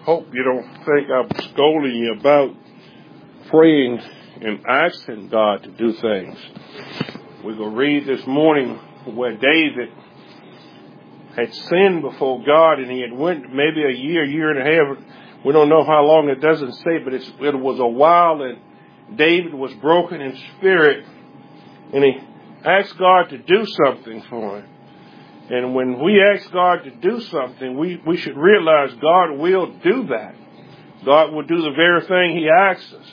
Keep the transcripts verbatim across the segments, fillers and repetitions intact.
Hope you don't think I'm scolding you about praying and asking God to do things. We're going to read this morning where David had sinned before God, and he had went maybe a year, year and a half. We don't know how long, it doesn't say, but it's, it was a while, and David was broken in spirit, and he asked God to do something for him. And when we ask God to do something, we, we should realize God will do that. God will do the very thing He asks us.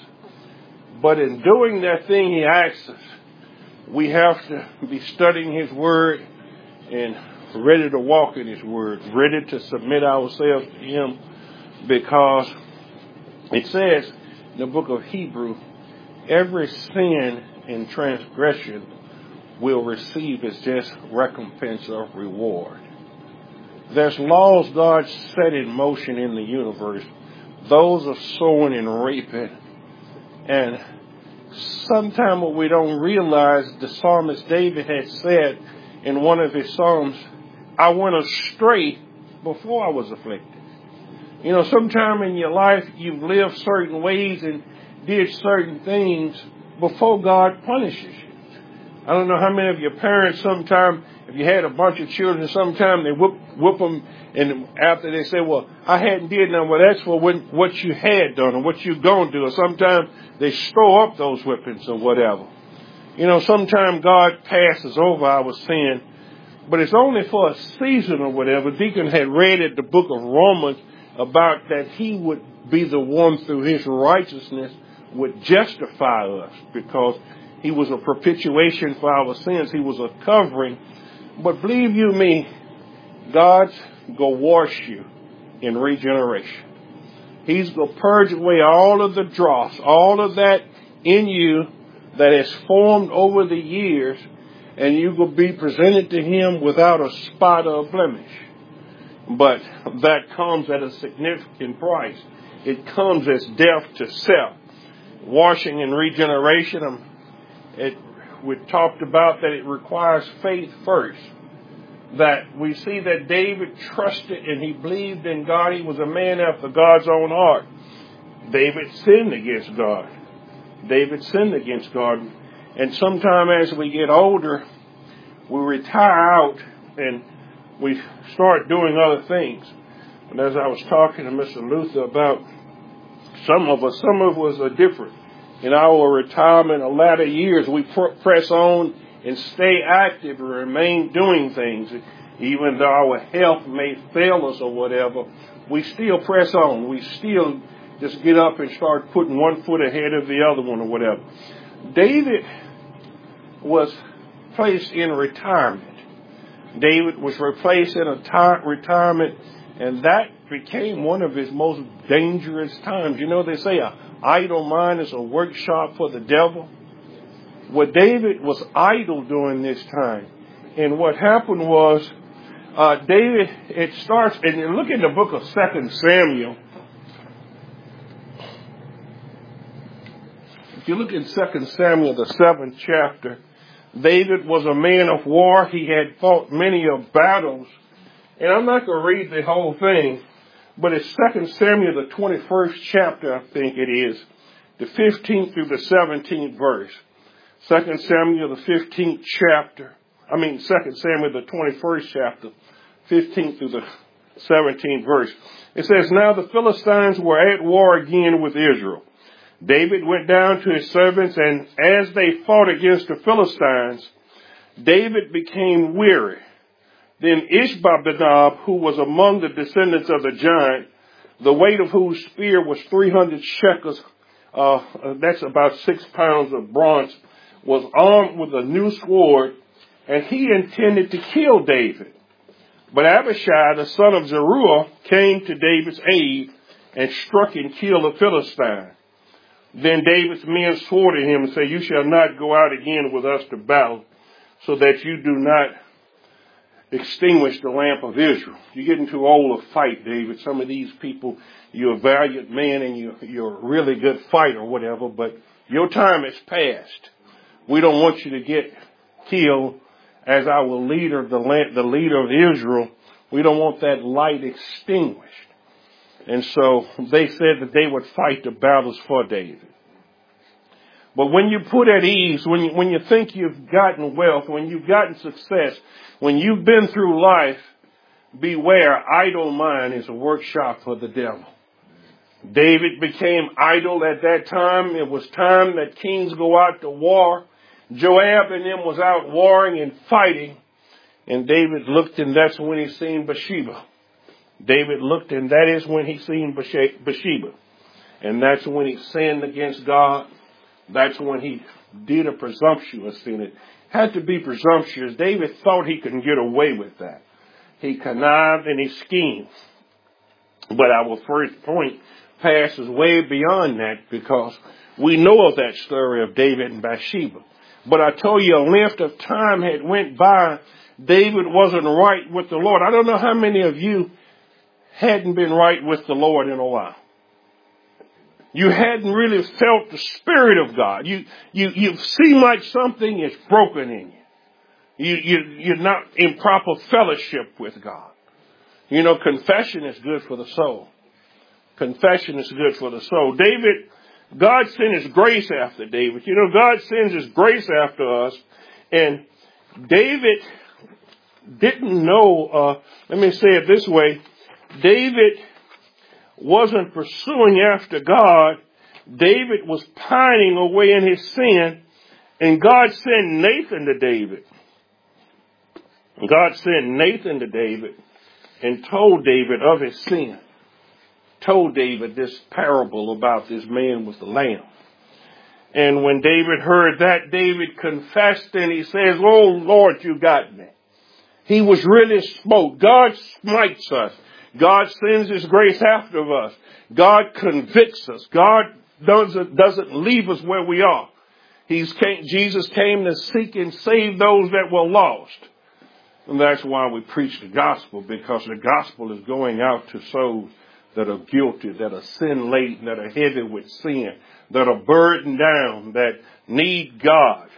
But in doing that thing He asks us, we have to be studying His Word and ready to walk in His Word, ready to submit ourselves to Him, because it says in the book of Hebrews, every sin and transgression will receive its just recompense of reward. There's laws God set in motion in the universe. Those of sowing and reaping. And sometimes what we don't realize, the psalmist David had said in one of his psalms, I went astray before I was afflicted. You know, sometime in your life you've lived certain ways and did certain things before God punishes you. I don't know how many of your parents, sometime, if you had a bunch of children, sometime they whoop, whoop them, and after they say, well, I hadn't did nothing, well, that's for when, what you had done or what you're going to do. Or sometimes they store up those whippings or whatever. You know, sometimes God passes over our sin, but it's only for a season or whatever. Deacon had read in the book of Romans about that He would be the one through His righteousness would justify us, because He was a propitiation for our sins. He was a covering. But believe you me, God's going to wash you in regeneration. He's going to purge away all of the dross, all of that in you that has formed over the years, and you will be presented to Him without a spot or a blemish. But that comes at a significant price. It comes as death to self. Washing and regeneration, um, It, we talked about that it requires faith first. That we see that David trusted and he believed in God. He was a man after God's own heart. David sinned against God. David sinned against God. And sometime as we get older, we retire out and we start doing other things. And as I was talking to Mister Luther about some of us, some of us are different. In our retirement or latter years, we pr- press on and stay active and remain doing things. Even though our health may fail us or whatever, we still press on. We still just get up and start putting one foot ahead of the other one or whatever. David was placed in retirement. David was replaced in a t- retirement, and that became one of his most dangerous times. You know, they say a idle mind is a workshop for the devil. Well, David was idle during this time. And what happened was, uh, David, it starts, and you look in the book of Second Samuel. If you look in Second Samuel, the seventh chapter, David was a man of war. He had fought many of battles. And I'm not going to read the whole thing, but it's Second Samuel, the twenty-first chapter, I think it is, the fifteenth through the seventeenth verse. Second Samuel, the fifteenth chapter, I mean Second Samuel, the twenty-first chapter, fifteenth through the seventeenth verse. It says, now the Philistines were at war again with Israel. David went down to his servants, and as they fought against the Philistines, David became weary. Then Ishbi-benob, who was among the descendants of the giant, the weight of whose spear was three hundred shekels, uh, that's about six pounds of bronze, was armed with a new sword, and he intended to kill David. But Abishai, the son of Zeruiah, came to David's aid and struck and killed the Philistine. Then David's men swore to him and said, you shall not go out again with us to battle, so that you do not extinguish the lamp of Israel. You're getting too old to fight, David. Some of these people, you're a valiant man and you, you're a really good fighter or whatever, but your time has passed. We don't want you to get killed as our leader, the, the leader of Israel. We don't want that light extinguished. And so they said that they would fight the battles for David. But when you put at ease, when you, when you think you've gotten wealth, when you've gotten success, when you've been through life, beware, idle mind is a workshop for the devil. David became idle at that time. It was time that kings go out to war. Joab and them was out warring and fighting. And David looked, and that's when he seen Bathsheba. David looked, and that is when he seen Bathsheba. And that's when he sinned against God. That's when he did a presumptuous sin. It had to be presumptuous. David thought he could get away with that. He connived and he schemed. But our first point passes way beyond that, because we know of that story of David and Bathsheba. But I told you a length of time had went by. David wasn't right with the Lord. I don't know how many of you hadn't been right with the Lord in a while. You hadn't really felt the Spirit of God. You, you, you seem like something is broken in you. You, you, you're not in proper fellowship with God. You know, confession is good for the soul. Confession is good for the soul. David, God sent His grace after David. You know, God sends His grace after us. And David didn't know, uh, let me say it this way. David wasn't pursuing after God. David was pining away in his sin, and God sent Nathan to David. God sent Nathan to David and told David of his sin. Told David this parable about this man with the lamb. And when David heard that, David confessed, and he says, "Oh Lord, you got me." He was really smote. God smites us. God sends His grace after us. God convicts us. God doesn't, doesn't leave us where we are. He's came, Jesus came to seek and save those that were lost. And that's why we preach the gospel, because the gospel is going out to souls that are guilty, that are sin laden, that are heavy with sin, that are burdened down, that need God.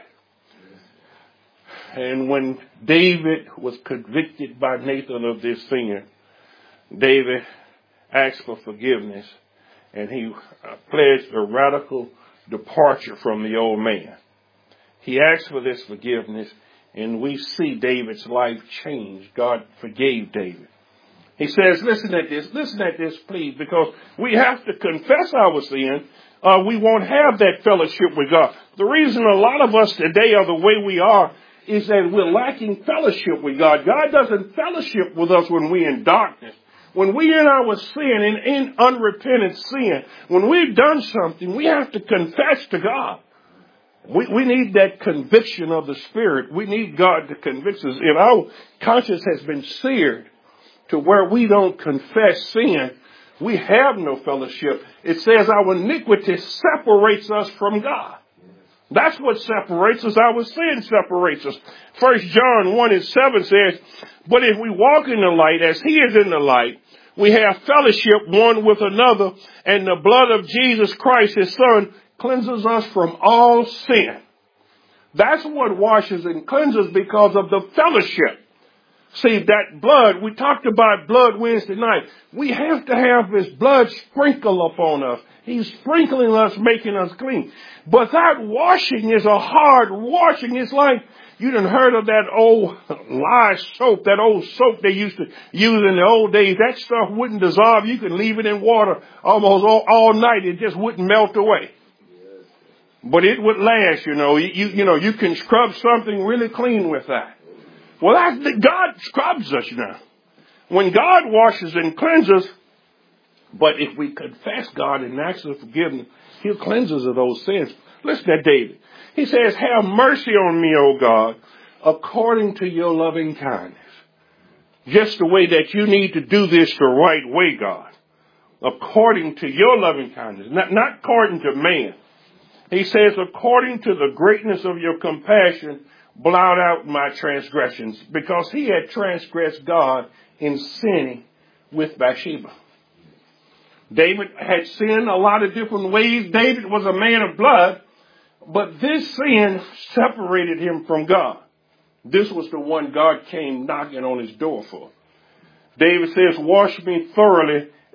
And when David was convicted by Nathan of this sin, David asked for forgiveness, and he pledged a radical departure from the old man. He asked for this forgiveness, and we see David's life change. God forgave David. He says, listen at this, listen at this, please, because we have to confess our sin. Uh, we won't have that fellowship with God. The reason a lot of us today are the way we are is that we're lacking fellowship with God. God doesn't fellowship with us when we're in darkness. When we're in our sin, in, in unrepentant sin, when we've done something, we have to confess to God. We, we need that conviction of the Spirit. We need God to convict us. If our conscience has been seared to where we don't confess sin, we have no fellowship. It says our iniquity separates us from God. That's what separates us. Our sin separates us. First John one and seven says, "But if we walk in the light as He is in the light, we have fellowship one with another, and the blood of Jesus Christ, His Son, cleanses us from all sin." That's what washes and cleanses, because of the fellowship. See, that blood, we talked about blood Wednesday night. We have to have His blood sprinkle upon us. He's sprinkling us, making us clean. But that washing is a hard washing. It's like, you done heard of that old lye soap, that old soap they used to use in the old days. That stuff wouldn't dissolve. You could leave it in water almost all, all night. It just wouldn't melt away. But it would last, you know. You, you, you know, you can scrub something really clean with that. Well, that, God scrubs us now. When God washes and cleanses, but if we confess God and ask for forgiveness, He'll cleanse us of those sins. Listen to David. He says, "Have mercy on me, O God, according to your loving kindness." Just the way that you need to do this the right way, God. According to your loving kindness, not, not according to man. He says, "According to the greatness of your compassion, blot out my transgressions," because he had transgressed God in sinning with Bathsheba. David had sinned a lot of different ways. David was a man of blood, but this sin separated him from God. This was the one God came knocking on his door for. David says, "Wash me thoroughly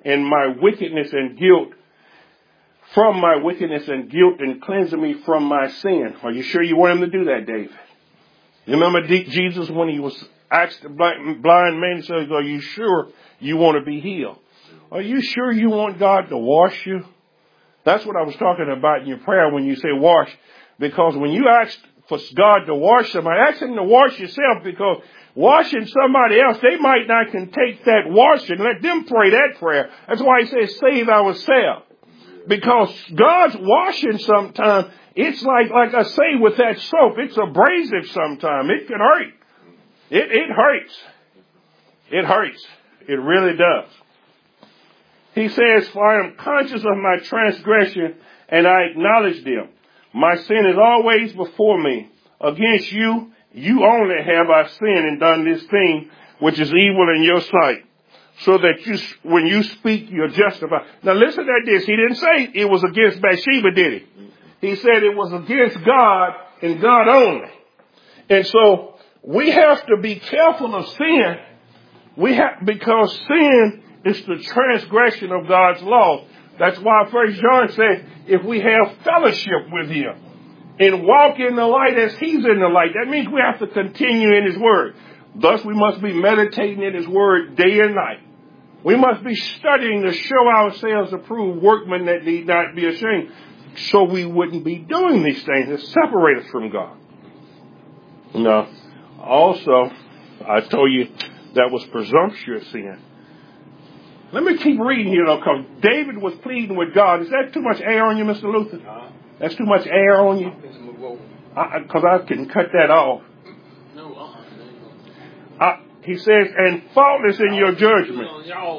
and my wickedness and guilt, from my wickedness and guilt, and cleanse me from my sin. Are you sure you want him to do that, David? You remember Jesus when he was asked the blind, blind man, he says, are you sure you want to be healed? Are you sure you want God to wash you? That's what I was talking about in your prayer when you say wash. Because when you ask for God to wash somebody, ask him to wash yourself, because washing somebody else, they might not can take that washing. Let them pray that prayer. That's why he says save ourselves. Because God's washing sometimes, it's like, like I say with that soap, it's abrasive sometimes. It can hurt. It, it hurts. It hurts. It really does. He says, for I am conscious of my transgression, and I acknowledge them. My sin is always before me. Against you, you only have I sinned and done this thing which is evil in your sight, so that you, when you speak, you're justified. Now listen at this. He didn't say it was against Bathsheba, did he? He said it was against God and God only. And so we have to be careful of sin. We have, because sin is the transgression of God's law. That's why First John says, if we have fellowship with him and walk in the light as he's in the light, that means we have to continue in his word. Thus we must be meditating in his word day and night. We must be studying to show ourselves approved workmen that need not be ashamed, so we wouldn't be doing these things that separate us from God. Now, also, I told you that was presumptuous sin. Let me keep reading here, though, because David was pleading with God. Is that too much air on you, Mister Luther? Uh, That's too much air on you? Because I, I can cut that off. No, uh, uh, he says, and faultless in your judgment.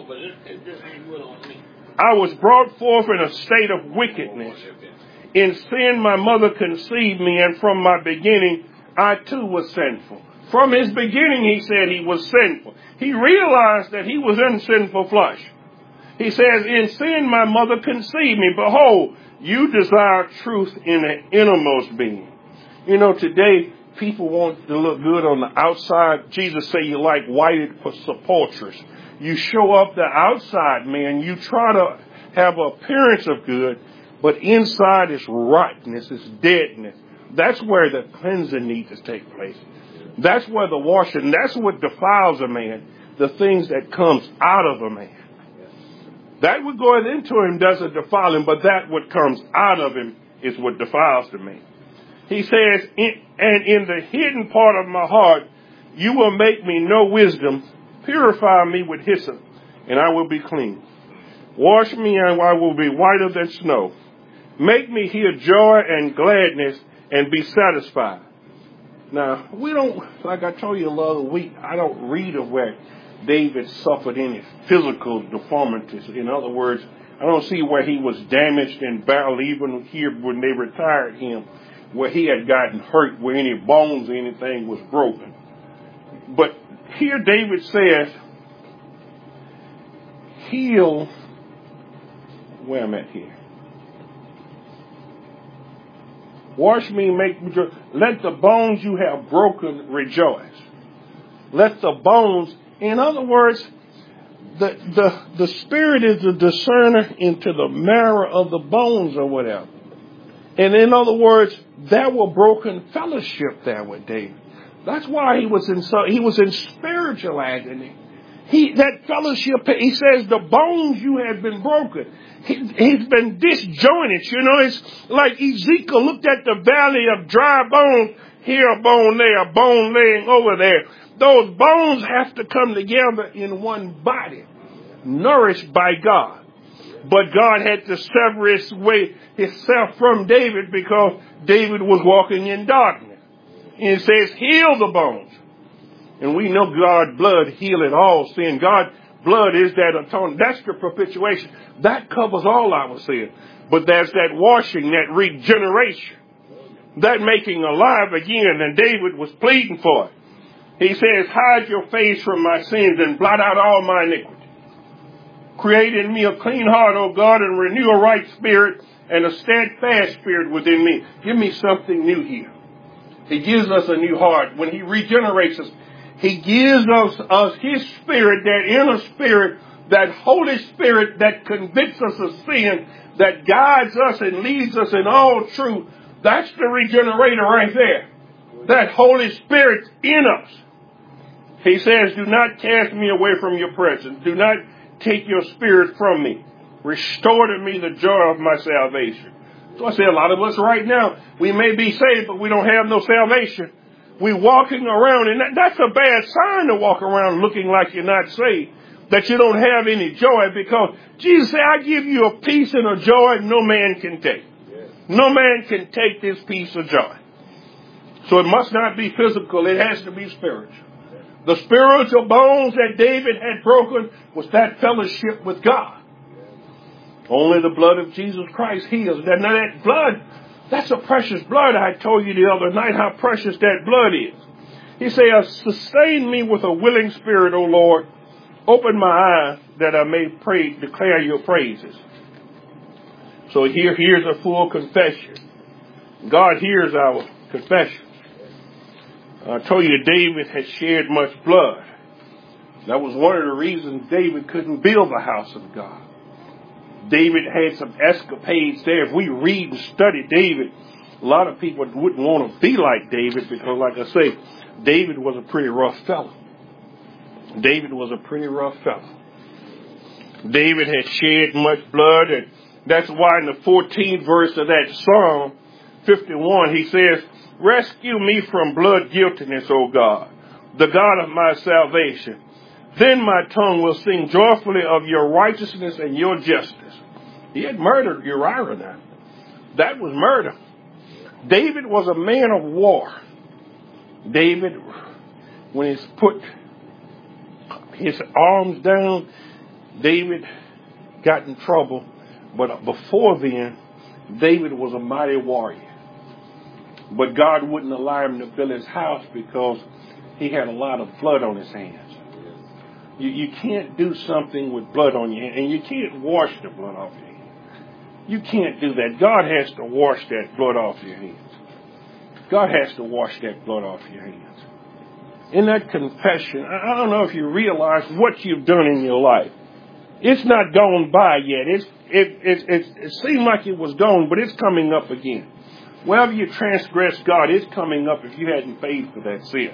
I was brought forth in a state of wickedness. In sin my mother conceived me, and from my beginning I too was sinful. From his beginning, he said he was sinful. He realized that he was in sinful flesh. He says, in sin my mother conceived me. Behold, you desire truth in the innermost being. You know, today, people want to look good on the outside. Jesus said you like whited sepulchres. You show up the outside, man. You try to have an appearance of good, but inside is rottenness, is deadness. That's where the cleansing needs to take place. That's where the washing, that's what defiles a man, the things that comes out of a man. That what goes into him doesn't defile him, but that what comes out of him is what defiles the man. He says, in, and in the hidden part of my heart, you will make me know wisdom, purify me with hyssop, and I will be clean. Wash me, and I will be whiter than snow. Make me hear joy and gladness, and be satisfied. Now, we don't, like I told you the other week, I don't read of where David suffered any physical deformities. In other words, I don't see where he was damaged in battle, even here when they retired him, where he had gotten hurt, where any bones or anything was broken. But here David says, heal, where am I at here? Wash me, make me joy. Let the bones you have broken rejoice. Let the bones, in other words, the, the, the spirit is the discerner into the marrow of the bones or whatever. And in other words, there were broken fellowship there with David. That's why he was in so, he was in spiritual agony. He, that fellowship, he says, the bones you had been broken. He, he's been disjointed. You know, it's like Ezekiel looked at the valley of dry bones. Here a bone there, a bone laying over there. Those bones have to come together in one body, nourished by God. But God had to sever his way, himself from David because David was walking in darkness. And it says, heal the bones. And we know God's blood healeth all sin. God's blood is that atonement. That's the propitiation. That covers all our sin. But there's that washing, that regeneration, that making alive again. And David was pleading for it. He says, hide your face from my sins and blot out all my iniquity. Create in me a clean heart, O God, and renew a right spirit and a steadfast spirit within me. Give me something new here. He gives us a new heart. When he regenerates us, he gives us, us his spirit, that inner spirit that Holy Spirit that convicts us of sin, that guides us and leads us in all truth. That's the regenerator right there. That Holy Spirit in us. He says, do not cast me away from your presence. Do not take your spirit from me. Restore to me the joy of my salvation. So I say a lot of us right now, we may be saved, but we don't have no salvation. We're walking around, and that, that's a bad sign to walk around looking like you're not saved, that you don't have any joy, because Jesus said, I give you a peace and a joy no man can take. No man can take this peace of joy. So it must not be physical. It has to be spiritual. The spiritual bones that David had broken was that fellowship with God. Only the blood of Jesus Christ heals. Now that blood, that's a precious blood. I told you the other night how precious that blood is. He said, sustain me with a willing spirit, O Lord. Open my eyes that I may pray, declare your praises. So here, here's a full confession. God hears our confession. I told you David had shed much blood. That was one of the reasons David couldn't build the house of God. David had some escapades there. If we read and study David, a lot of people wouldn't want to be like David, because, like I say, David was a pretty rough fellow. David was a pretty rough fellow. David had shed much blood, and that's why in the fourteenth verse of that Psalm fifty-one, he says, rescue me from blood guiltiness, O God, the God of my salvation. Then my tongue will sing joyfully of your righteousness and your justice. He had murdered Uriah now. That was murder. David was a man of war. David, when he's put his arms down, David got in trouble. But before then, David was a mighty warrior. But God wouldn't allow him to build his house because he had a lot of blood on his hands. You, you can't do something with blood on your hand, and you can't wash the blood off your hands. You can't do that. God has to wash that blood off your hands. God has to wash that blood off your hands. In that confession, I don't know if you realize what you've done in your life. It's not gone by yet. It's, it, it, it, it seemed like it was gone, but it's coming up again. Wherever you transgress God, it's coming up if you hadn't paid for that sin.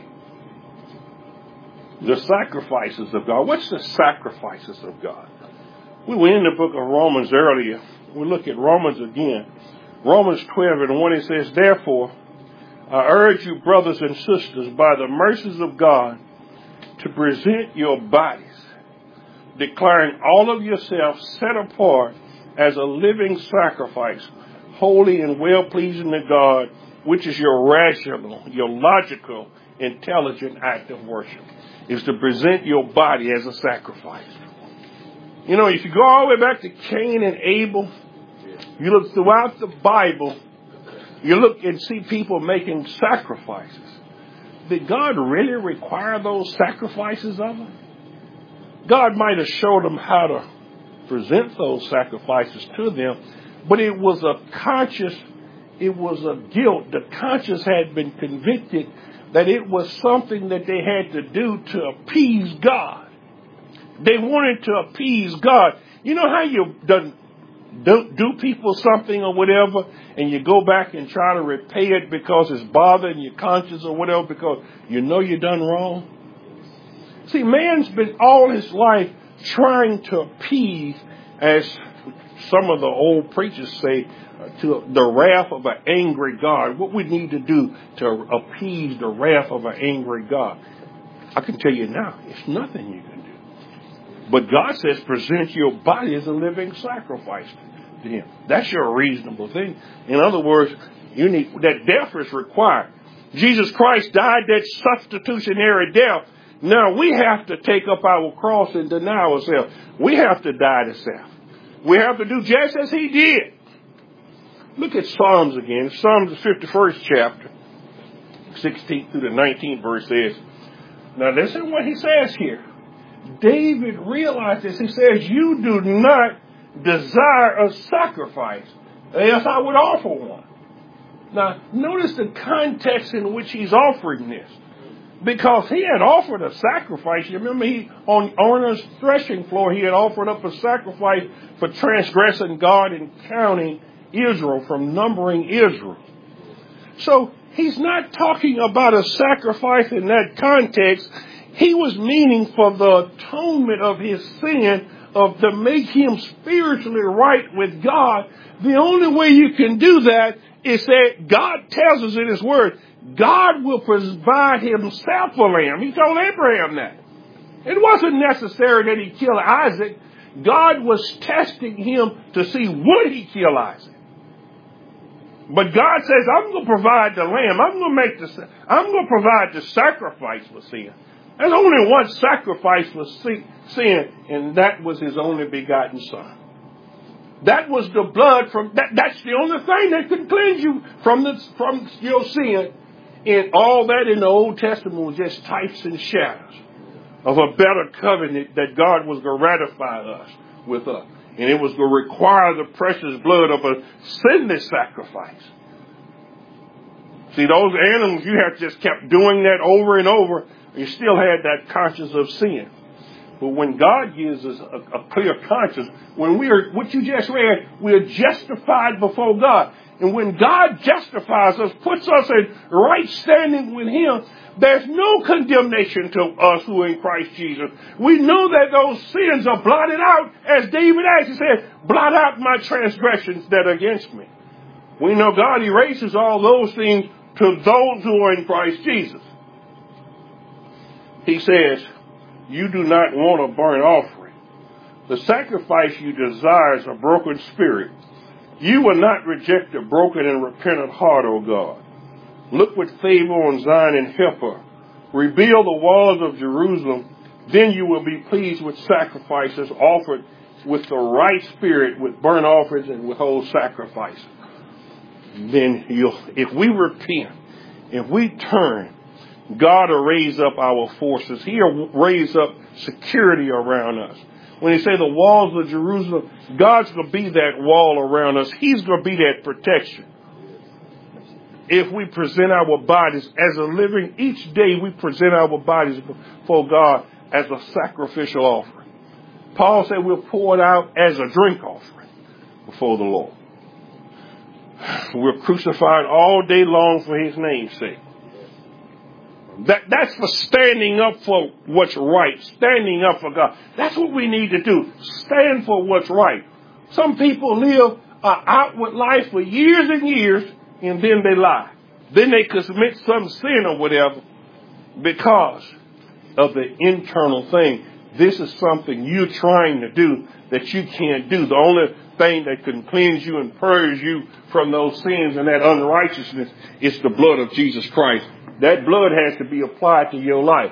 The sacrifices of God. What's the sacrifices of God? We were in the book of Romans earlier. We look at Romans again. Romans twelve and one, it says, therefore, I urge you, brothers and sisters, by the mercies of God, to present your bodies, declaring all of yourself set apart as a living sacrifice, holy and well-pleasing to God, which is your rational, your logical, intelligent act of worship, is to present your body as a sacrifice. You know, if you go all the way back to Cain and Abel, you look throughout the Bible, you look and see people making sacrifices. Did God really require those sacrifices of them? God might have showed them how to present those sacrifices to them, but it was a conscious, it was a guilt. The conscience had been convicted that it was something that they had to do to appease God. They wanted to appease God. You know how you done, do, do people something or whatever, and you go back and try to repay it because it's bothering your conscience or whatever, because you know you done wrong? See, man's been all his life trying to appease, as some of the old preachers say, uh, to the wrath of an angry God. What we need to do to appease the wrath of an angry God. I can tell you now, it's nothing you can do. But God says, present your body as a living sacrifice to Him. That's your reasonable thing. In other words, you need that death is required. Jesus Christ died that substitutionary death. Now we have to take up our cross and deny ourselves. We have to die to self. We have to do just as He did. Look at Psalms again. Psalms, the fifty-first chapter, sixteenth through the nineteenth verse says, now listen what he says here. David realized this. He says, you do not desire a sacrifice, else I would offer one. Now, notice the context in which he's offering this. because he had offered a sacrifice. You remember, he on on his threshing floor, he had offered up a sacrifice for transgressing God and counting Israel, from numbering Israel. So he's not talking about a sacrifice in that context. He was meaning for the atonement of his sin, of to make him spiritually right with God. The only way you can do that is that God tells us in his word, God will provide himself a lamb. He told Abraham that. It wasn't necessary that he kill Isaac. God was testing him to see would he kill Isaac. But God says, I'm going to provide the lamb. I'm going to make the, I'm going to provide the sacrifice for sin. There's only one sacrifice for sin, and that was his only begotten son. That was the blood from, that, that's the only thing that could cleanse you from the, from your sin. And all that in the Old Testament was just types and shadows of a better covenant that God was going to ratify us with us. And it was going to require the precious blood of a sinless sacrifice. See, those animals, you have just kept doing that over and over. You still had that conscience of sin. But when God gives us a, a clear conscience, when we are, what you just read, we are justified before God. And when God justifies us, puts us in right standing with him, there's no condemnation to us who are in Christ Jesus. We know that those sins are blotted out, as David actually said, blot out my transgressions that are against me. We know God erases all those things to those who are in Christ Jesus. He says, you do not want a burnt offering. The sacrifice you desire is a broken spirit. You will not reject a broken and repentant heart, O God. Look with favor on Zion and help her. Rebuild the walls of Jerusalem. Then you will be pleased with sacrifices offered with the right spirit, with burnt offerings and with whole sacrifices. Then you'll, if we repent, if we turn, God will raise up our forces. He'll raise up security around us. When he say the walls of Jerusalem, God's going to be that wall around us. He's going to be that protection. If we present our bodies as a living, each day we present our bodies before God as a sacrificial offering. Paul said we'll pour it out as a drink offering before the Lord. We're crucified all day long for his name's sake. That, that's for standing up for what's right, standing up for God. That's what we need to do, stand for what's right. Some people live an outward life for years and years, and then they lie. Then they commit some sin or whatever because of the internal thing. This is something you're trying to do that you can't do. The only thing that can cleanse you and purge you from those sins and that unrighteousness is the blood of Jesus Christ. That blood has to be applied to your life.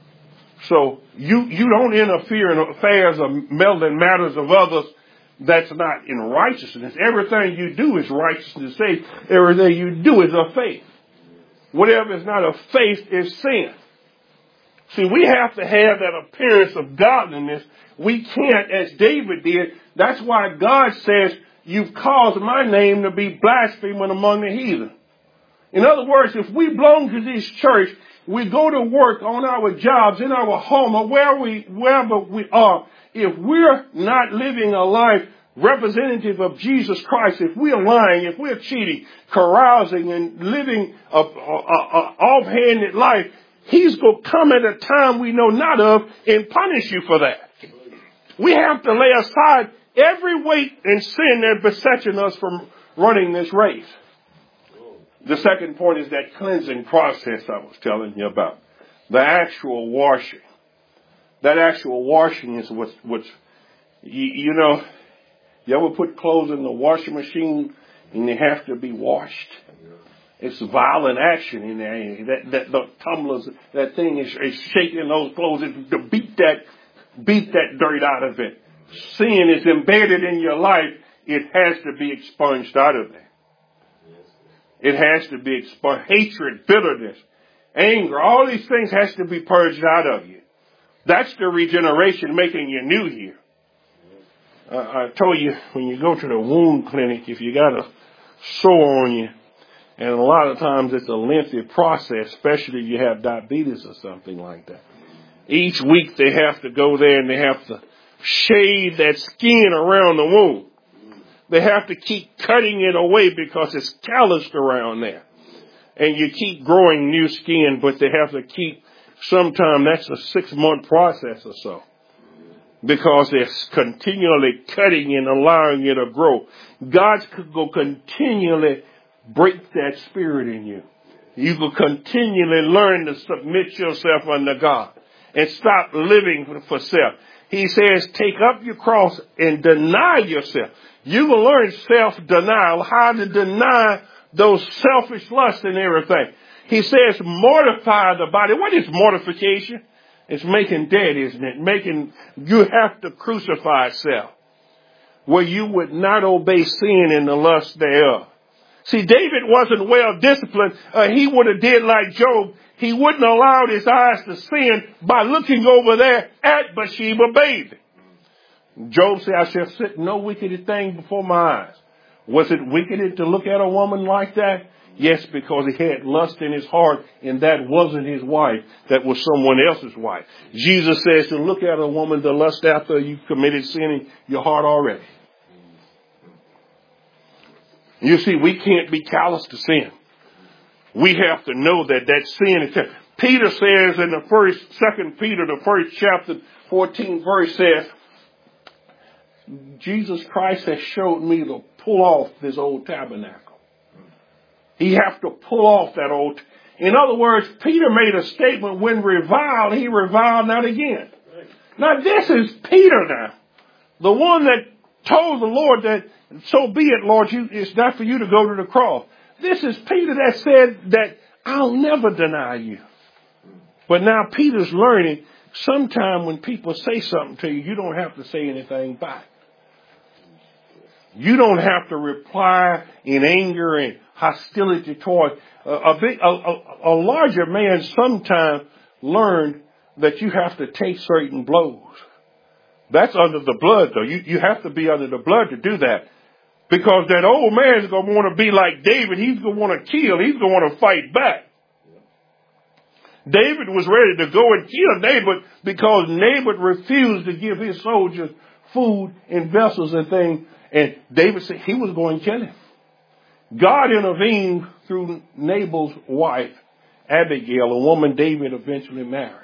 So you, you don't interfere in affairs of meddling matters of others. That's not in righteousness. Everything you do is righteousness. Say everything you do is of faith. Whatever is not of faith is sin. See, we have to have that appearance of godliness. We can't, as David did. That's why God says, you've caused my name to be blasphemed among the heathen. In other words, if we belong to this church, we go to work on our jobs, in our home, or where we, wherever we are. If we're not living a life representative of Jesus Christ, if we're lying, if we're cheating, carousing, and living a, a, a offhanded life, he's going to come at a time we know not of and punish you for that. We have to lay aside every weight and sin that besetting us from running this race. The second point is that cleansing process I was telling you about. The actual washing. That actual washing is what's, what's you, you know, you ever put clothes in the washing machine and they have to be washed? It's violent action in there. That, that, the tumblers, that thing is, is shaking those clothes to beat that, beat that dirt out of it. Sin is embedded in your life. It has to be expunged out of there. It has to be expunged. Hatred, bitterness, anger, all these things has to be purged out of you. That's the regeneration making you new here. Uh, I told you when you go to the wound clinic, if you got a sore on you And a lot of times it's a lengthy process, especially if you have diabetes or something like that. Each week they have to go there and they have to shave that skin around the wound. They have to keep cutting it away because it's calloused around there. And you keep growing new skin, but they have to keep, sometime that's a six month process or so. Because they're continually cutting and allowing it to grow. God's going to continually break that spirit in you. You will continually learn to submit yourself under God and stop living for self. He says, take up your cross and deny yourself. You will learn self-denial, how to deny those selfish lusts and everything. He says, mortify the body. What is mortification? It's making dead, isn't it? Making, you have to crucify self. Where you would not obey sin in the lust thereof. See, David wasn't well disciplined. Uh, he would have did like Job. He wouldn't allow his eyes to sin by looking over there at Bathsheba bathing. Job said, I shall sit no wicked thing before my eyes. Was it wicked to look at a woman like that? Yes, because he had lust in his heart, and that wasn't his wife. That was someone else's wife. Jesus says to look at a woman to lust after you committed sin in your heart already. You see, we can't be callous to sin. We have to know that that sin is. Peter says in the first, Second Peter, the first chapter, fourteenth verse says, Jesus Christ has showed me to pull off this old tabernacle. He has to pull off that old. In other words, Peter made a statement, when reviled, he reviled not again. Now this is Peter now. The one that told the Lord that, so be it, Lord, you, it's not for you to go to the cross. This is Peter that said that I'll never deny you. But now Peter's learning, sometime when people say something to you, you don't have to say anything back. You don't have to reply in anger and hostility toward uh, a big, a, a, a larger man. Sometime learned that you have to take certain blows. That's under the blood, though. You you have to be under the blood to do that, because that old man is going to want to be like David. He's going to want to kill. He's going to want to fight back. David was ready to go and kill Naboth because Naboth refused to give his soldiers food and vessels and things. And David said he was going to kill him. God intervened through Nabal's wife, Abigail, a woman David eventually married.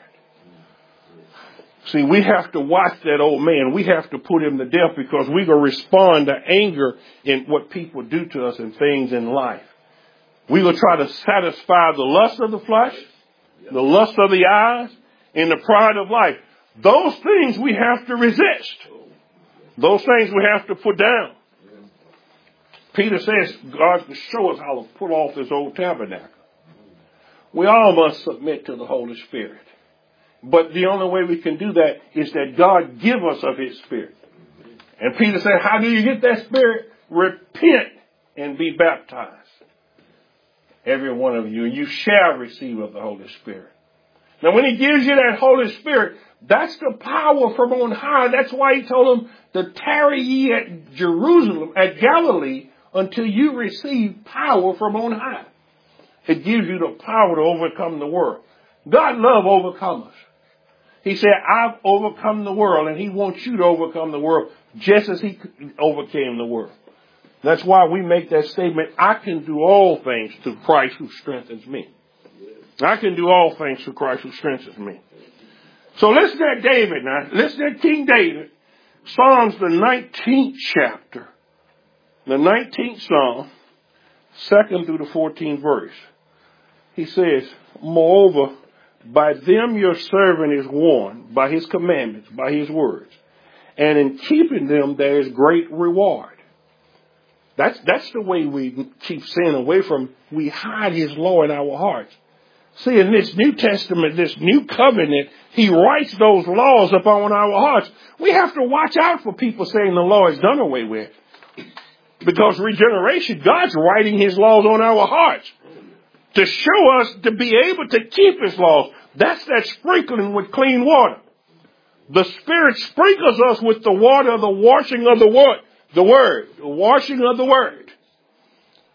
See, we have to watch that old man. We have to put him to death because we're going to respond to anger in what people do to us and things in life. We will try to satisfy the lust of the flesh, the lust of the eyes, and the pride of life. Those things we have to resist. Those things we have to put down. Peter says God will show us how to put off this old tabernacle. We all must submit to the Holy Spirit. But the only way we can do that is that God give us of His Spirit. And Peter said, how do you get that Spirit? Repent and be baptized. Every one of you. And you shall receive of the Holy Spirit. Now when He gives you that Holy Spirit, that's the power from on high. That's why He told them to tarry ye at Jerusalem, at Galilee, until you receive power from on high. It gives you the power to overcome the world. God loves overcomers. He said, I've overcome the world, and He wants you to overcome the world just as He overcame the world. That's why we make that statement, I can do all things through Christ who strengthens me. I can do all things through Christ who strengthens me. So listen to David now. Listen to King David. Psalms, the nineteenth chapter. The nineteenth Psalm, second through the fourteenth verse. He says, moreover, by them your servant is warned, by His commandments, by His words. And in keeping them there is great reward. That's, that's the way we keep sin away from. We hide His law in our hearts. See, in this New Testament, this new covenant, He writes those laws upon our hearts. We have to watch out for people saying the law is done away with. Because regeneration, God's writing His laws on our hearts to show us to be able to keep His laws. That's that sprinkling with clean water. The Spirit sprinkles us with the water of the washing of the word, the word, the washing of the word.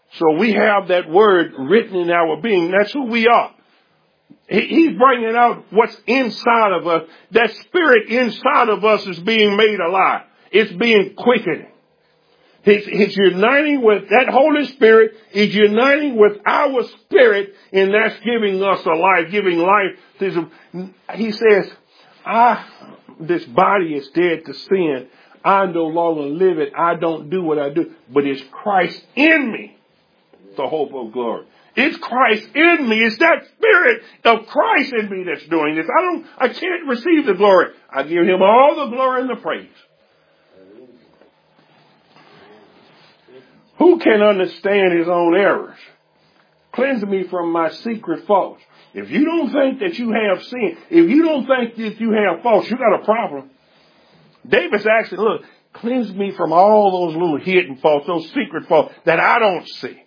So we have that word written in our being. That's who we are. He's bringing out what's inside of us. That spirit inside of us is being made alive. It's being quickened. It's, it's uniting with, that Holy Spirit is uniting with our spirit, and that's giving us a life, giving life. He says, I, this body is dead to sin. I no longer live it. I don't do what I do, but it's Christ in me, the hope of glory. It's Christ in me. It's that spirit of Christ in me that's doing this. I don't, I can't receive the glory. I give him all the glory and the praise. Who can understand his own errors? Cleanse me from my secret faults. If you don't think that you have sin, if you don't think that you have faults, you got a problem. David's asking, look, cleanse me from all those little hidden faults, those secret faults that I don't see.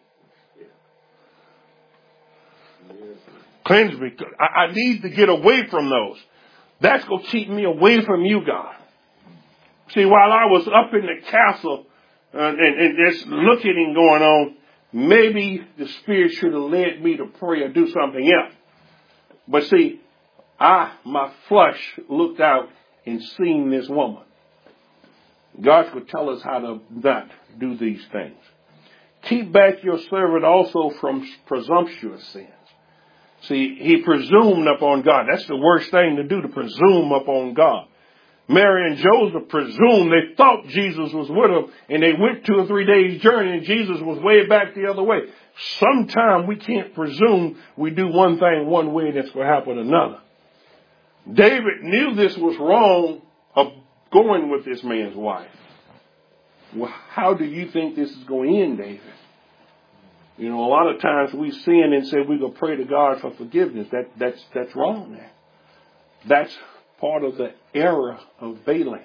Cleanse me. I, I need to get away from those. That's going to keep me away from you, God. See, while I was up in the castle uh, and, and just looking and going on, maybe the Spirit should have led me to pray or do something else. But see, I, my flesh looked out and seen this woman. God would tell us how to not do these things. Keep back your servant also from presumptuous sins. See, he presumed upon God. That's the worst thing to do, to presume upon God. Mary and Joseph presumed. They thought Jesus was with them, and they went two or three days' journey, and Jesus was way back the other way. Sometimes we can't presume we do one thing one way and it's going to happen another. David knew this was wrong of going with this man's wife. Well, how do you think this is going to end, David? You know, a lot of times we sin and say we're going to pray to God for forgiveness. That, that's, that's wrong there. That's part of the error of Balaam.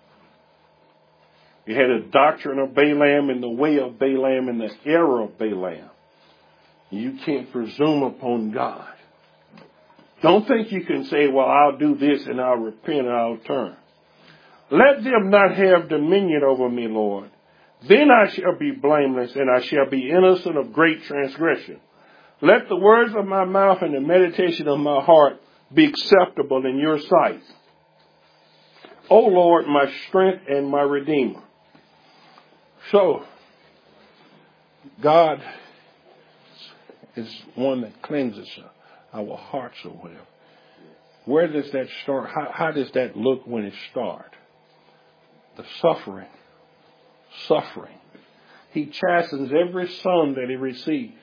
You had a doctrine of Balaam and the way of Balaam and the error of Balaam. You can't presume upon God. Don't think you can say, well, I'll do this and I'll repent and I'll turn. Let them not have dominion over me, Lord. Then I shall be blameless, and I shall be innocent of great transgression. Let the words of my mouth and the meditation of my heart be acceptable in your sight. O Lord, my strength and my redeemer. So, God is one that cleanses our hearts or whatever. Where does that start? How, how does that look when it starts? The suffering. Suffering. He chastens every son that he receives.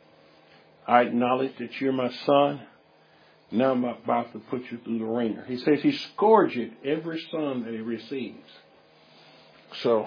I acknowledge that you're my son. Now I'm about to put you through the ringer. He says he scourges every son that he receives. So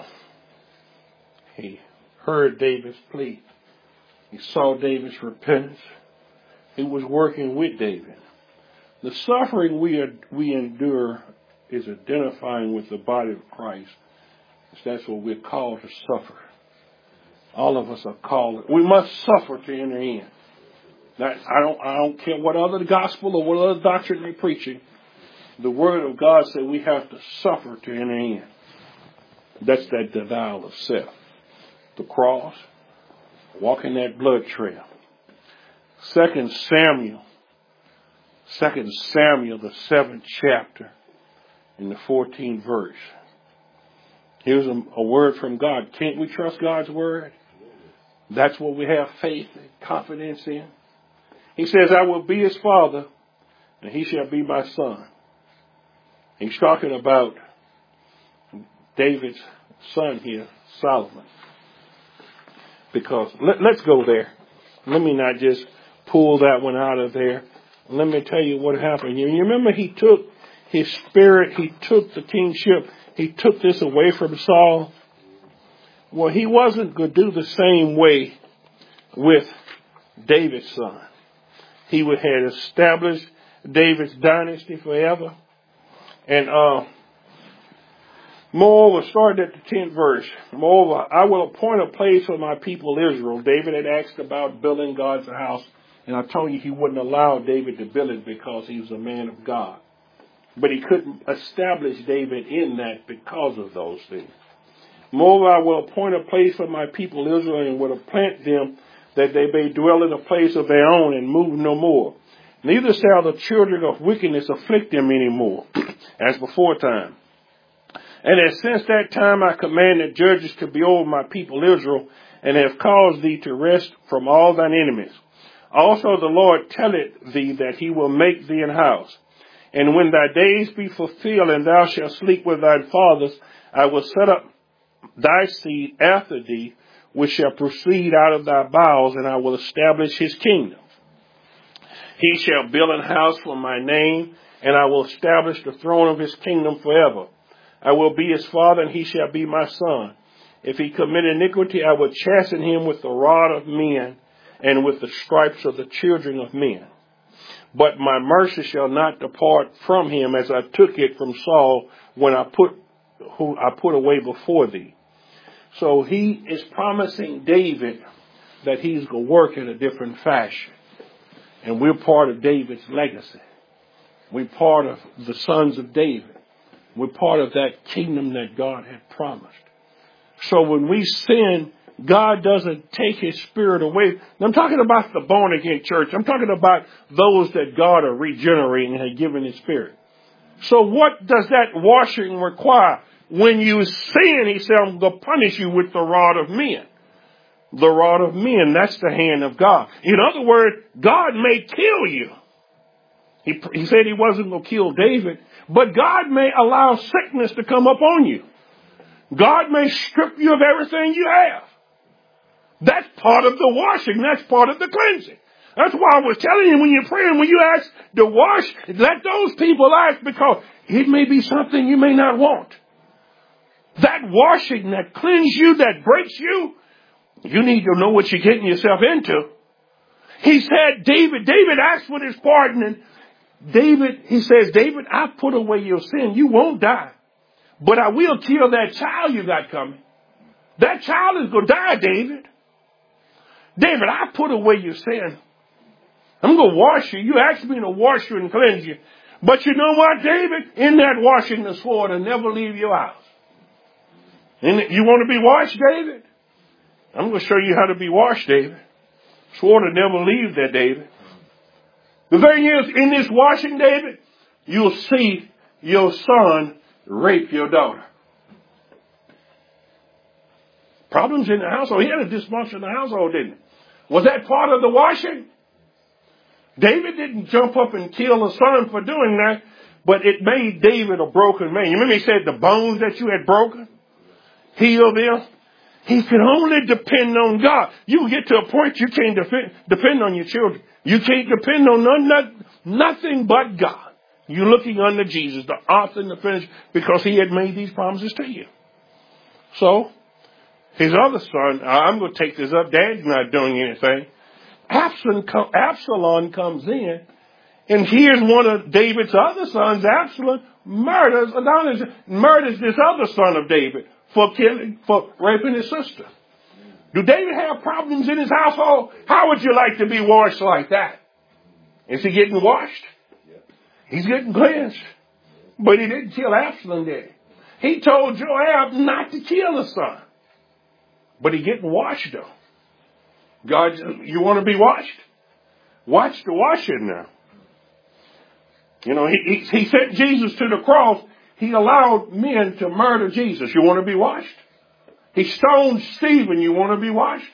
he heard David's plea. He saw David's repentance. He was working with David. The suffering we we endure is identifying with the body of Christ. That's what we're called to suffer. All of us are called. We must suffer to enter in. That, I don't. I don't care what other gospel or what other doctrine they're preaching. The Word of God said we have to suffer to enter in. That's that denial of self. The cross, walking that blood trail. Second Samuel. Second Samuel, the seventh chapter, in the fourteenth verse. Here's a, a word from God. Can't we trust God's word? That's what we have faith and confidence in. He says, I will be his father, and he shall be my son. He's talking about David's son here, Solomon. Because, let, let's go there. Let me not just pull that one out of there. Let me tell you what happened. You remember he took his spirit, he took the kingship, he took this away from Saul. Well, he wasn't going to do the same way with David's son. He had established David's dynasty forever. And uh, moreover, starting at the tenth verse, moreover, I will appoint a place for my people Israel. David had asked about building God's house. And I told you he wouldn't allow David to build it because he was a man of God. But he couldn't establish David in that because of those things. Moreover, I will appoint a place for my people Israel, and will plant them, that they may dwell in a place of their own, and move no more. Neither shall the children of wickedness afflict them any more, as before time. And as since that time I commanded judges to be over my people Israel, and have caused thee to rest from all thine enemies. Also the Lord telleth thee that he will make thee an house. And when thy days be fulfilled, and thou shalt sleep with thy fathers, I will set up thy seed after thee, which shall proceed out of thy bowels, and I will establish his kingdom. He shall build an house for my name, and I will establish the throne of his kingdom forever. I will be his father, and he shall be my son. If he commit iniquity, I will chasten him with the rod of men, and with the stripes of the children of men. But my mercy shall not depart from him, as I took it from Saul when I put who I put away before thee. So he is promising David that he's going to work in a different fashion. And we're part of David's legacy. We're part of the sons of David. We're part of that kingdom that God had promised. So when we sin, God doesn't take his spirit away. I'm talking about the born again church. I'm talking about those that God are regenerating and has given his spirit. So what does that washing require? When you sin, he said, I'm going to punish you with the rod of men. The rod of men, that's the hand of God. In other words, God may kill you. He, he said he wasn't going to kill David, but God may allow sickness to come upon you. God may strip you of everything you have. That's part of the washing. That's part of the cleansing. That's why I was telling you when you're praying, when you ask to wash, let those people ask, because it may be something you may not want. That washing that cleans you, that breaks you, you need to know what you're getting yourself into. He said, David, David asked for his pardon. And David, he says, David, I put away your sin. You won't die. But I will kill that child you got coming. That child is going to die, David. David, I put away your sin. I'm going to wash you. You asked me to wash you and cleanse you. But you know what, David? In that washing, the sword will never leave your house. And you want to be washed, David? I'm going to show you how to be washed, David. Sword will never leave there, David. The thing is, in this washing, David, you'll see your son rape your daughter. Problems in the household. He had a dysfunction in the household, didn't he? Was that part of the washing? David didn't jump up and kill his son for doing that, but it made David a broken man. You remember he said the bones that you had broken, healed them? He could only depend on God. You get to a point you can't depend, depend on your children. You can't depend on none, not, nothing but God. You're looking unto Jesus, the author and the finisher, because he had made these promises to you. So, his other son, I'm going to take this up. Dad's not doing anything. Absalom, Absalom comes in, and here's one of David's other sons, Absalom, murders Adonijah, murders this other son of David for killing, for raping his sister. Do David have problems in his household? How would you like to be washed like that? Is he getting washed? He's getting cleansed. But he didn't kill Absalom, did he? He told Joab not to kill his son. But he getting washed, though. God, you want to be washed? Watch the washing now. You know, he, he, he sent Jesus to the cross. He allowed men to murder Jesus. You want to be washed? He stoned Stephen. You want to be washed?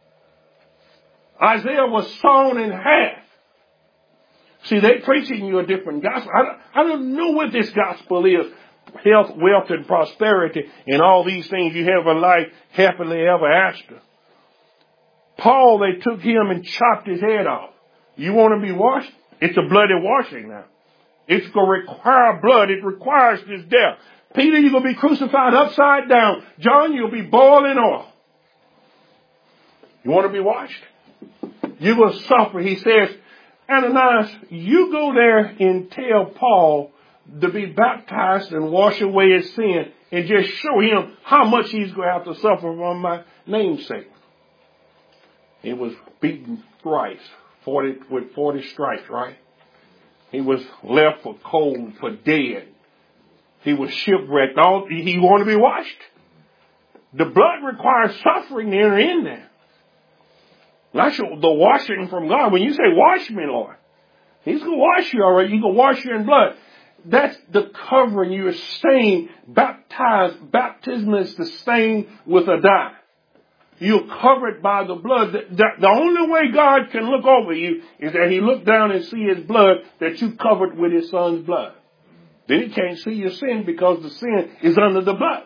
Isaiah was sawn in half. See, they're preaching you a different gospel. I don't, I don't know what this gospel is. Health, wealth, and prosperity, and all these things you have in life, happily ever after. Paul, they took him and chopped his head off. You want to be washed? It's a bloody washing now. It's going to require blood. It requires this death. Peter, you're going to be crucified upside down. John, you'll be boiled in oil. You want to be washed? You will suffer. He says, Ananias, you go there and tell Paul to be baptized and wash away his sin, and just show him how much he's going to have to suffer for my name's sake. He was beaten thrice, forty with forty stripes, right? He was left for cold, for dead. He was shipwrecked. All he wanted to be washed. The blood requires suffering to enter in there. That's the washing from God. When you say, wash me, Lord, He's going to wash you already. He's going to wash you in blood. That's the covering. You are stained, baptized. Baptism is the stain with a dye. You're covered by the blood. The, the, the only way God can look over you is that He look down and see His blood, that you covered with His Son's blood. Then He can't see your sin because the sin is under the blood.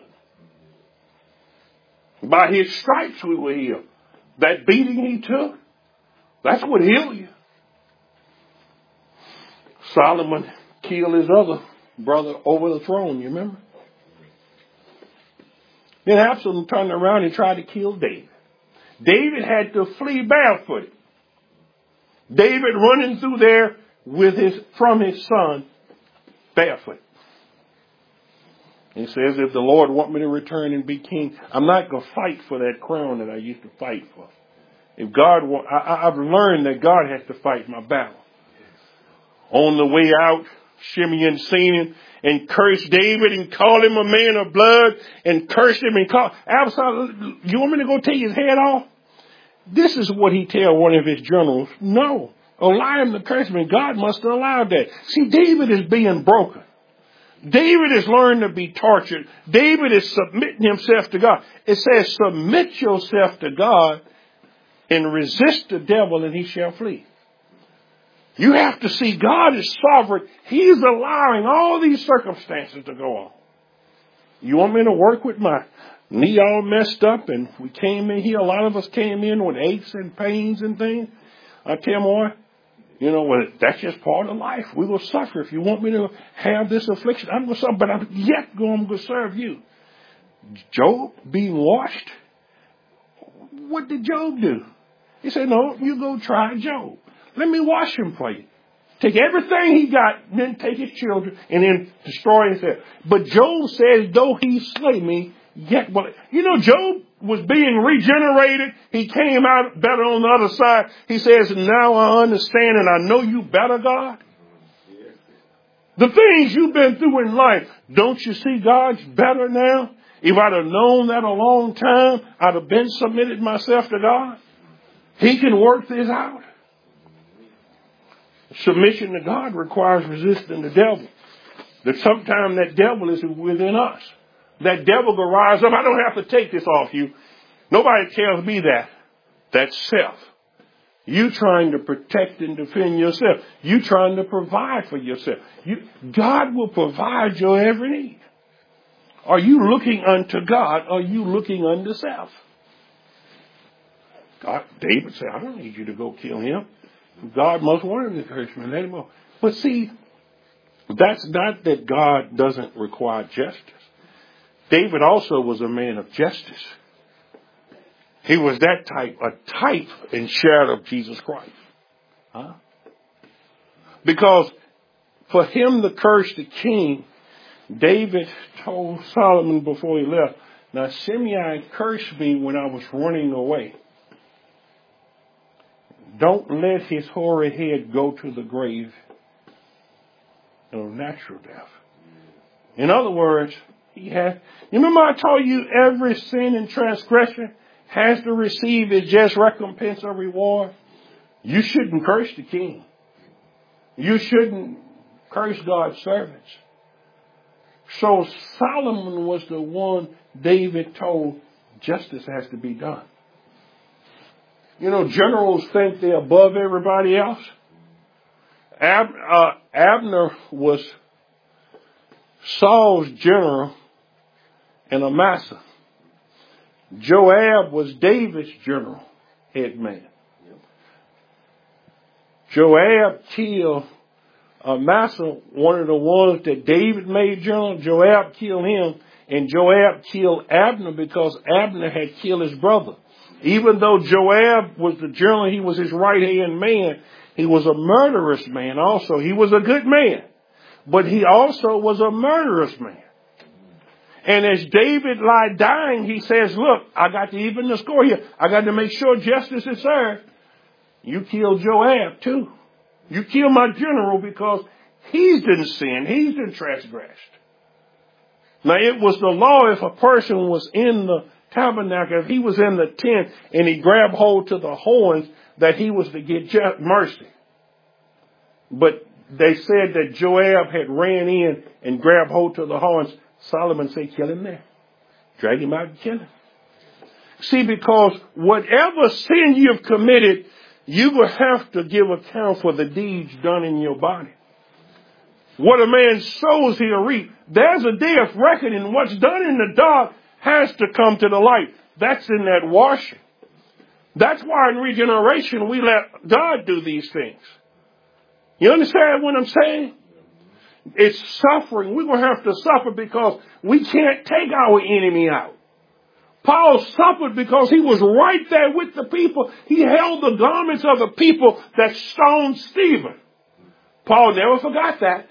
By His stripes we were healed. That beating He took, that's what healed you. Solomon killed his other brother over the throne, you remember? Then Absalom turned around and tried to kill David. David had to flee barefooted. David running through there with his from his son barefoot. He says, if the Lord want me to return and be king, I'm not going to fight for that crown that I used to fight for. If God want, I, I've learned that God has to fight my battle. On the way out, Shimeon seen him and cursed David and called him a man of blood and cursed him and called Absalom. You want me to go take his head off? This is what he tell one of his generals. No, allow him to curse me. God must have allowed that. See, David is being broken. David is learning to be tortured. David is submitting himself to God. It says, submit yourself to God and resist the devil and he shall flee. You have to see God is sovereign. He's allowing all these circumstances to go on. You want me to work with my knee all messed up and we came in here, a lot of us came in with aches and pains and things. I tell you what, you know, well, that's just part of life. We will suffer. If you want me to have this affliction, I'm going to suffer, but I'm yet going to serve you. Job being washed, what did Job do? He said, no, you go try Job. Let me wash him for you. Take everything he got, and then take his children, and then destroy himself. But Job says, though he slay me, yet will it. You know, Job was being regenerated. He came out better on the other side. He says, now I understand and I know you better, God. The things you've been through in life, don't you see God's better now? If I'd have known that a long time, I'd have been submitted myself to God. He can work this out. Submission to God requires resisting the devil. That sometimes that devil is within us. That devil will rise up. I don't have to take this off you. Nobody tells me that. That's self. You trying to protect and defend yourself. You trying to provide for yourself. You, God will provide your every need. Are you looking unto God? Or are you looking unto self? God, David said, I don't need you to go kill him. God must want him to curse me. Let him go. But see, that's not that God doesn't require justice. David also was a man of justice. He was that type, a type and shadow of Jesus Christ. Huh? Because for him to curse the king, David told Solomon before he left, now Shimei cursed me when I was running away. Don't let his hoary head go to the grave of natural death. In other words, he has, you remember I told you every sin and transgression has to receive its just recompense or reward? You shouldn't curse the king. You shouldn't curse God's servants. So Solomon was the one David told justice has to be done. You know, generals think they're above everybody else. Ab, uh, Abner was Saul's general and Amasa. Joab was David's general, head man. Joab killed Amasa, one of the ones that David made general. Joab killed him, and Joab killed Abner because Abner had killed his brother. Even though Joab was the general, he was his right-hand man, he was a murderous man also. He was a good man, but he also was a murderous man. And as David lied dying, he says, look, I got to even the score here. I got to make sure justice is served. You killed Joab too. You killed my general because he's been sinned. He's been transgressed. Now it was the law if a person was in the tabernacle, if he was in the tent and he grabbed hold to the horns, that he was to get mercy. But they said that Joab had ran in and grabbed hold to the horns. Solomon said, kill him there. Drag him out and kill him. See, because whatever sin you've committed, you will have to give account for the deeds done in your body. What a man sows, he'll reap. There's a day of reckoning. What's done in the dark has to come to the light. That's in that washing. That's why in regeneration we let God do these things. You understand what I'm saying? It's suffering. We're going to have to suffer because we can't take our enemy out. Paul suffered because he was right there with the people. He held the garments of the people that stoned Stephen. Paul never forgot that.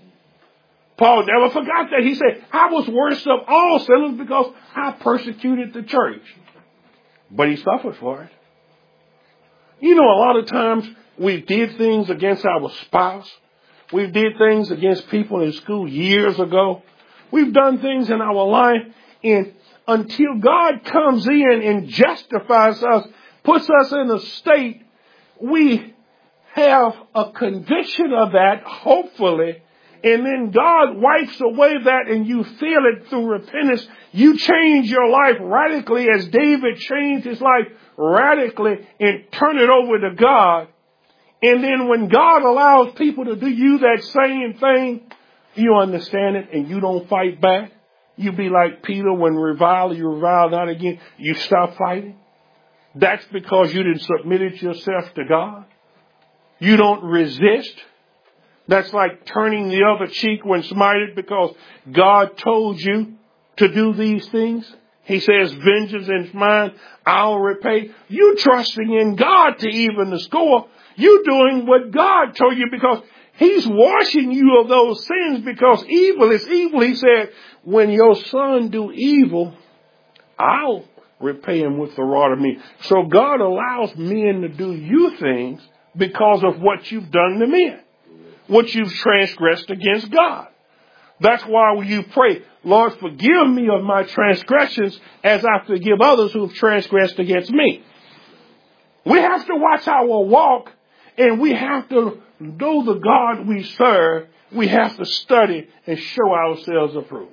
Paul never forgot that. He said, I was worst of all sinners because I persecuted the church. But he suffered for it. You know, a lot of times we did things against our spouse. We did things against people in school years ago. We've done things in our life, and until God comes in and justifies us, puts us in a state, we have a conviction of that, hopefully, and then God wipes away that and you feel it through repentance. You change your life radically as David changed his life radically and turn it over to God. And then when God allows people to do you that same thing, you understand it and you don't fight back. You be like Peter, when revile, you revile not again. You stop fighting. That's because you didn't submit yourself to God. You don't resist. That's like turning the other cheek when smited because God told you to do these things. He says, vengeance is mine, I'll repay. You trusting in God to even the score. You doing what God told you because He's washing you of those sins because evil is evil. He said, when your son do evil, I'll repay him with the rod of me. So God allows men to do you things because of what you've done to men, what you've transgressed against God. That's why when you pray, Lord, forgive me of my transgressions as I forgive others who have transgressed against me. We have to watch our walk, and we have to know the God we serve. We have to study and show ourselves approved.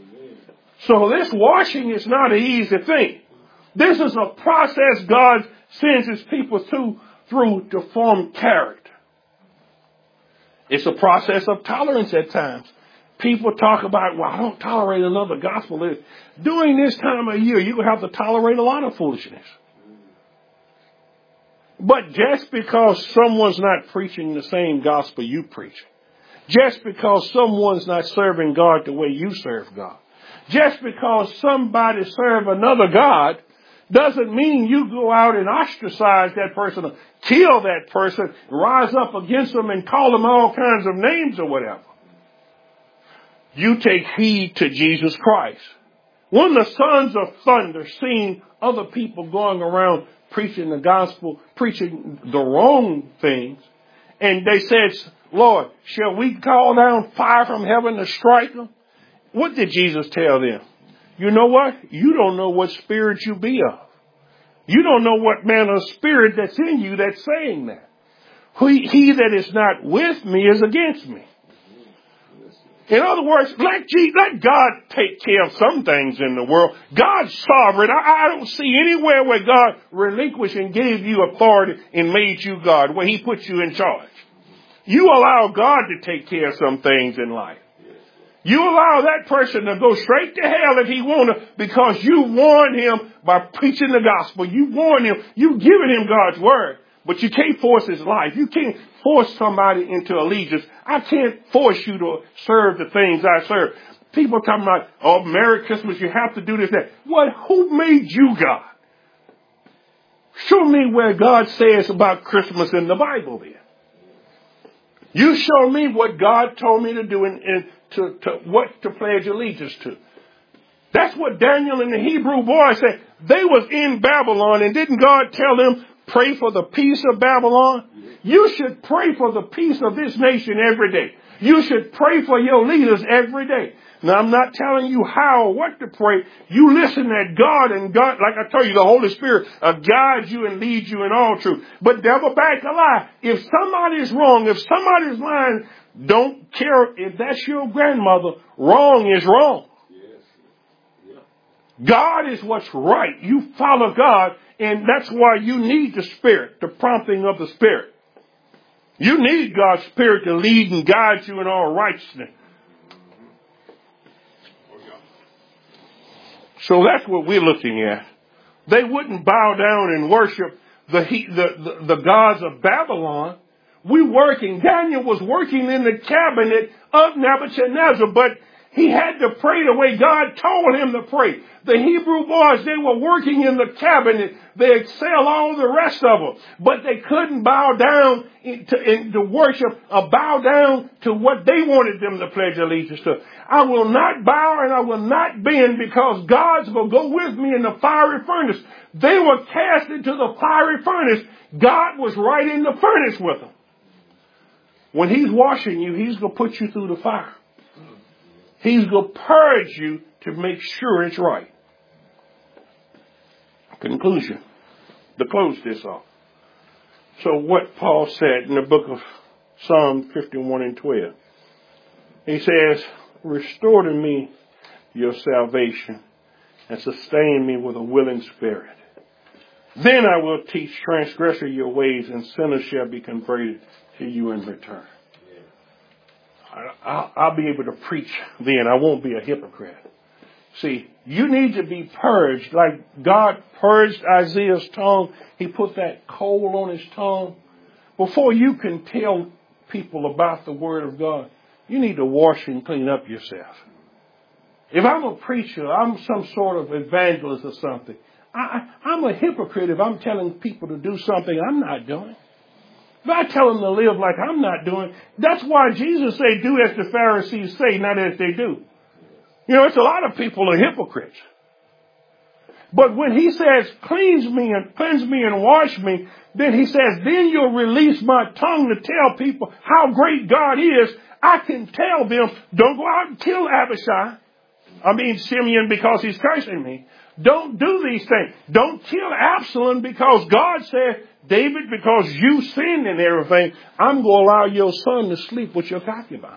So this washing is not an easy thing. This is a process God sends His people through, through to form character. It's a process of tolerance at times. People talk about, well, I don't tolerate another gospel. During this time of year, you're going to have to tolerate a lot of foolishness. But just because someone's not preaching the same gospel you preach, just because someone's not serving God the way you serve God, just because somebody serve another God, doesn't mean you go out and ostracize that person, or kill that person, rise up against them and call them all kinds of names or whatever. You take heed to Jesus Christ. When the sons of thunder seen other people going around preaching the gospel, preaching the wrong things, and they said, Lord, shall we call down fire from heaven to strike them? What did Jesus tell them? You know what? You don't know what spirit you be of. You don't know what manner of spirit that's in you that's saying that. He, he that is not with me is against me. In other words, let, G, let God take care of some things in the world. God's sovereign. I, I don't see anywhere where God relinquished and gave you authority and made you God, where He put you in charge. You allow God to take care of some things in life. You allow that person to go straight to hell if he want to, because you warned him by preaching the gospel. You warned him. You've given him God's word. But you can't force his life. You can't force somebody into allegiance. I can't force you to serve the things I serve. People talking about, oh, Merry Christmas, you have to do this, that. What? Who made you God? Show me where God says about Christmas in the Bible then. You show me what God told me to do and, and to, to what to pledge allegiance to. That's what Daniel and the Hebrew boys said. They was in Babylon, and didn't God tell them, pray for the peace of Babylon? You should pray for the peace of this nation every day. You should pray for your leaders every day. Now, I'm not telling you how or what to pray. You listen at God, and God, like I told you, the Holy Spirit uh, guides you and leads you in all truth. But devil back a lie. If somebody's wrong, if somebody's lying, don't care if that's your grandmother. Wrong is wrong. God is what's right. You follow God, and that's why you need the Spirit, the prompting of the Spirit. You need God's Spirit to lead and guide you in all righteousness. So that's what we're looking at. They wouldn't bow down and worship the, the, the, the gods of Babylon. We working, Daniel was working in the cabinet of Nebuchadnezzar, but he had to pray the way God told him to pray. The Hebrew boys, they were working in the cabinet. They excel all the rest of them. But they couldn't bow down to, to worship or bow down to what they wanted them to pledge allegiance to. I will not bow and I will not bend because God's going to go with me in the fiery furnace. They were cast into the fiery furnace. God was right in the furnace with them. When he's washing you, he's going to put you through the fire. He's going to purge you to make sure it's right. Conclusion. To close this off. So what Paul said in the book of Psalm fifty-one and twelve. He says, restore to me your salvation and sustain me with a willing spirit. Then I will teach transgressor your ways, and sinners shall be converted to you in return. I'll, I'll be able to preach then. I won't be a hypocrite. See, you need to be purged. Like God purged Isaiah's tongue. He put that coal on his tongue. Before you can tell people about the Word of God, you need to wash and clean up yourself. If I'm a preacher, I'm some sort of evangelist or something, I, I'm a hypocrite if I'm telling people to do something I'm not doing. If I tell them to live like I'm not doing, that's why Jesus said, do as the Pharisees say, not as they do. You know, it's a lot of people are hypocrites. But when he says, cleanse me and cleanse me and wash me, then he says, then you'll release my tongue to tell people how great God is. I can tell them, don't go out and kill Abishai. I mean, Simeon, because he's cursing me. Don't do these things. Don't kill Absalom because God said, David, because you sinned and everything, I'm going to allow your son to sleep with your concubines.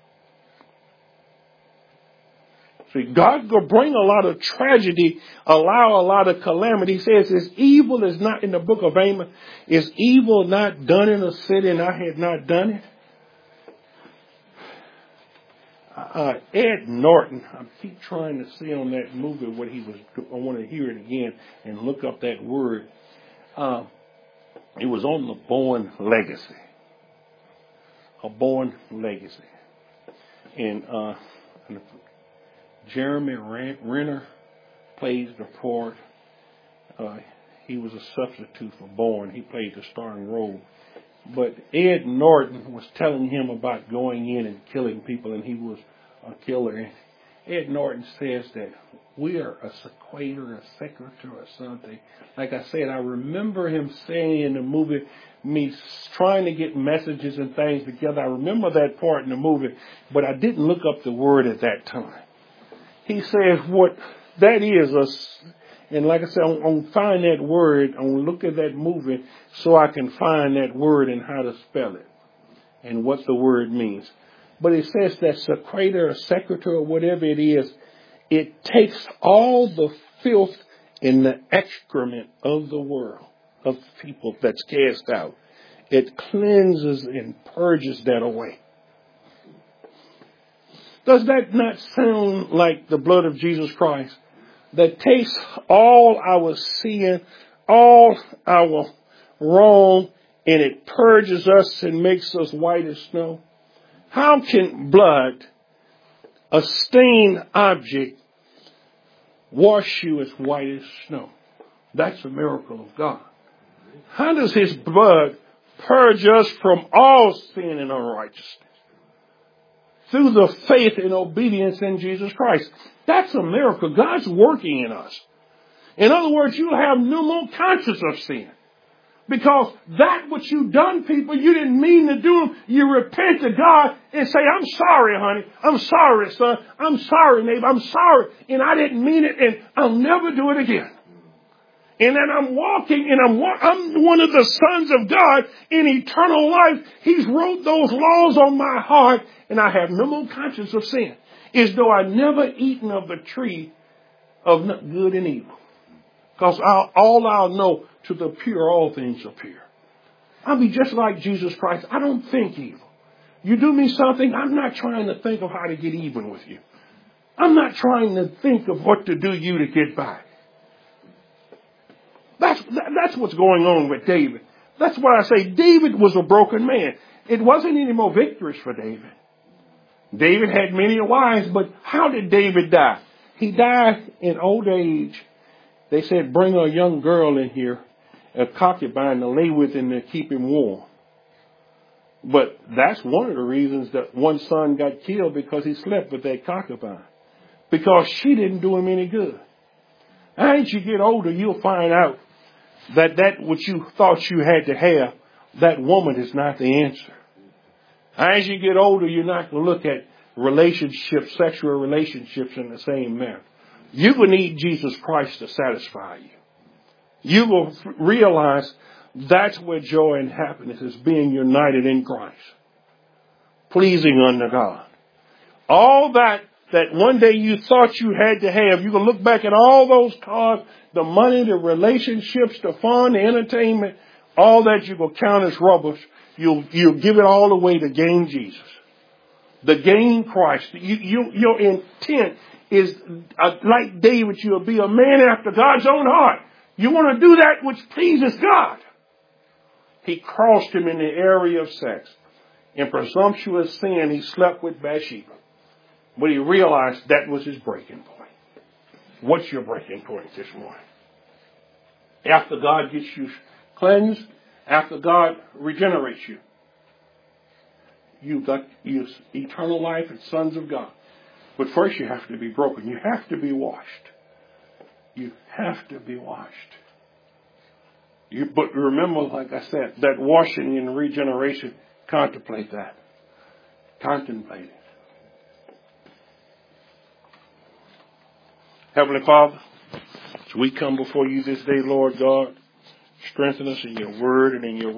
See, God's going to bring a lot of tragedy, allow a lot of calamity. He says, is evil is not in the book of Amos. Is evil not done in a city and I had not done it? Uh, Ed Norton, I keep trying to see on that movie what he was, I want to hear it again and look up that word. Uh, it was on the Bourne Legacy. A Bourne Legacy. And, uh, Jeremy Renner plays the part. Uh, he was a substitute for Bourne. He played the starring role. But Ed Norton was telling him about going in and killing people, and he was a killer. And Ed Norton says that we are a sequator, a secretary or something. Like I said, I remember him saying in the movie, me trying to get messages and things together. I remember that part in the movie, but I didn't look up the word at that time. He says what that is, a, and like I said, I'm going to find that word, I'm going to look at that movie so I can find that word and how to spell it and what the word means. But it says that secretor or secretary or whatever it is, it takes all the filth and the excrement of the world, of people that's cast out. It cleanses and purges that away. Does that not sound like the blood of Jesus Christ that takes all our sin, all our wrong, and it purges us and makes us white as snow? How can blood, a stained object, wash you as white as snow? That's a miracle of God. How does his blood purge us from all sin and unrighteousness? Through the faith and obedience in Jesus Christ. That's a miracle. God's working in us. In other words, you have no more conscience of sin. Because that what you done, people, you didn't mean to do them. You repent to God and say, I'm sorry, honey. I'm sorry, son. I'm sorry, neighbor. I'm sorry. And I didn't mean it, and I'll never do it again. And then I'm walking, and I'm I'm one of the sons of God in eternal life. He's wrote those laws on my heart, and I have no more conscience of sin. As though I never eaten of the tree of good and evil. Because all I'll know, to the pure, all things are pure. I'll be just like Jesus Christ. I don't think evil. You do me something, I'm not trying to think of how to get even with you. I'm not trying to think of what to do you to get by. That's, that's what's going on with David. That's why I say David was a broken man. It wasn't any more victories for David. David had many wives, but how did David die? He died in old age. They said, bring a young girl in here, a concubine to lay with and to keep him warm. But that's one of the reasons that one son got killed, because he slept with that concubine. Because she didn't do him any good. As you get older, you'll find out that that what you thought you had to have, that woman is not the answer. As you get older, you're not going to look at relationships, sexual relationships in the same manner. You will need Jesus Christ to satisfy you. You will realize that's where joy and happiness is, being united in Christ. Pleasing unto God. All that, that one day you thought you had to have, you can look back at all those cars, the money, the relationships, the fun, the entertainment, all that you will count as rubbish. You'll, you'll give it all away to gain Jesus. To gain Christ. You, you, your intent is uh, like David, you'll be a man after God's own heart. You want to do that which pleases God. He crossed him in the area of sex. In presumptuous sin, he slept with Bathsheba. But he realized that was his breaking point. What's your breaking point this morning? After God gets you cleansed, after God regenerates you, you've got you eternal life and sons of God. But first you have to be broken. You have to be washed. You have to be washed. You, but remember, like I said, that washing and regeneration, contemplate that. Contemplate it. Heavenly Father, as we come before you this day, Lord God, strengthen us in your word and in your